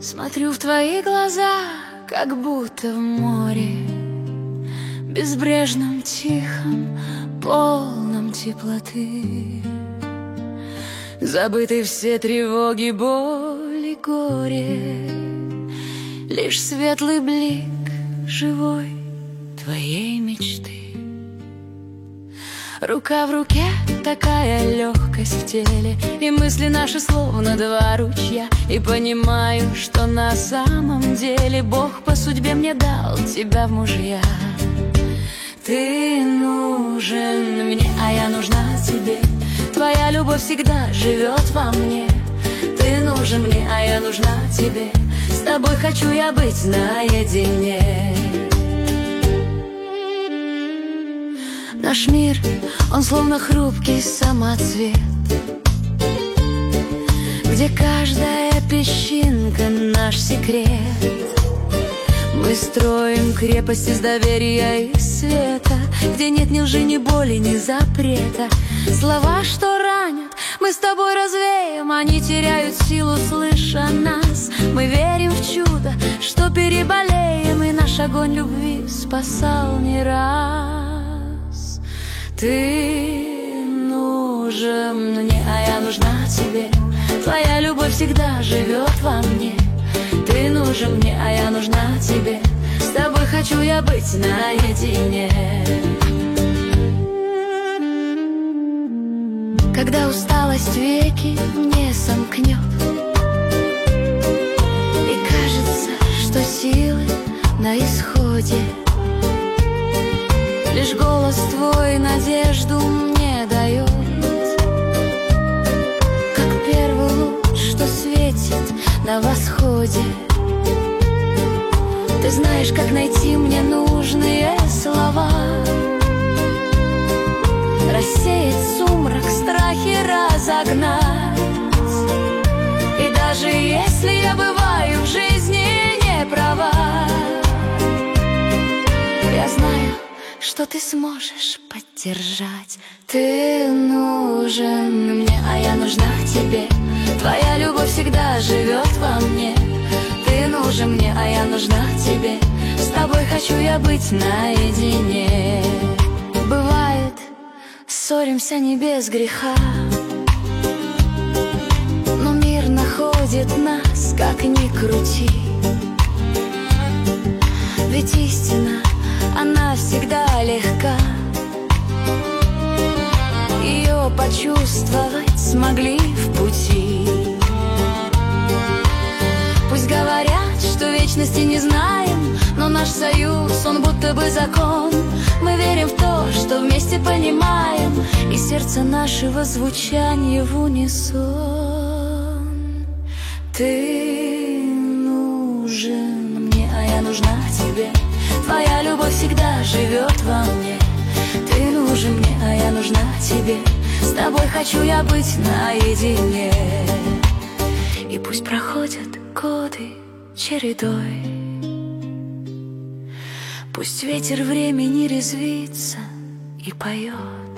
Смотрю в твои глаза, как будто в море, безбрежном, тихом, полном теплоты. Забыты все тревоги, боли, горе, лишь светлый блик живой твоей мечты. Рука в руке, такая легкость в теле, и мысли наши словно два ручья. И понимаю, что на самом деле Бог по судьбе мне дал тебя в мужья. Ты нужен мне, а я нужна тебе. Твоя любовь всегда живет во мне. Ты нужен мне, а я нужна тебе. С тобой хочу я быть наедине. Наш мир, он словно хрупкий самоцвет, где каждая песчинка наш секрет. Мы строим крепость из доверия и света, где нет ни лжи, ни боли, ни запрета. Слова, что ранят, мы с тобой развеем, они теряют силу, слыша нас. Мы верим в чудо, что переболеем, и наш огонь любви спасал не раз. Ты нужен мне, а я нужна тебе. Твоя любовь всегда живет во мне. Ты нужен мне, а я нужна тебе. С тобой хочу я быть наедине. Когда усталость веки не сомкнет, и кажется, что силы на исходе, лишь голос твой надежду мне дает, как первый луч, что светит на восходе. Ты знаешь, как найти мне нужные слова, рассеять сумрак, страхи разогнать. И даже если я бываю в жизни не права, я знаю, что ты сможешь поддержать. Ты нужен мне, а я нужна тебе. Твоя любовь всегда живет во мне. Ты нужен мне, а я нужна тебе. С тобой хочу я быть наедине. Бывает, ссоримся не без греха, но мир находит нас, как ни крути. Ведь истина, она всегда легка. Ее почувствовать смогли в пути. Пусть говорят, что вечности не знаем, но наш союз, он будто бы закон. Мы верим в то, что вместе понимаем, и сердце нашего звучания в унисон. Ты нужен мне, а я нужна тебе. Твоя любовь всегда живет во мне. Ты нужен мне, а я нужна тебе. С тобой хочу я быть наедине. И пусть проходят годы чередой, пусть ветер времени резвится и поет,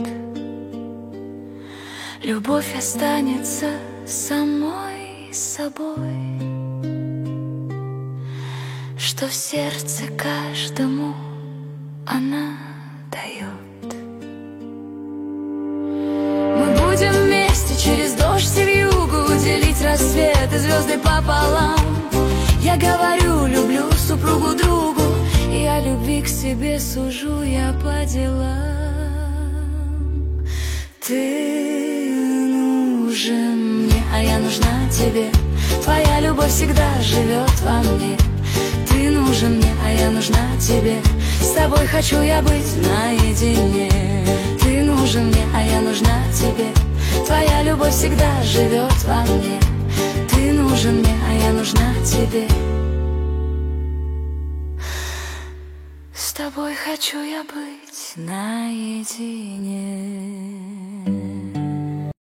любовь останется самой собой, что в сердце каждому она дает. Мы будем вместе через дождь и вьюгу делить рассвет и звезды пополам. Я говорю, люблю супругу другу, и о любви к себе сужу я по делам. Ты нужен мне, а я нужна тебе. Твоя любовь всегда живет во мне. Ты нужен мне, а я нужна тебе. С тобой хочу я быть наедине. Ты нужен мне, а я нужна тебе. Твоя любовь всегда живет во мне. Ты нужен мне, а я нужна тебе. С тобой хочу я быть наедине.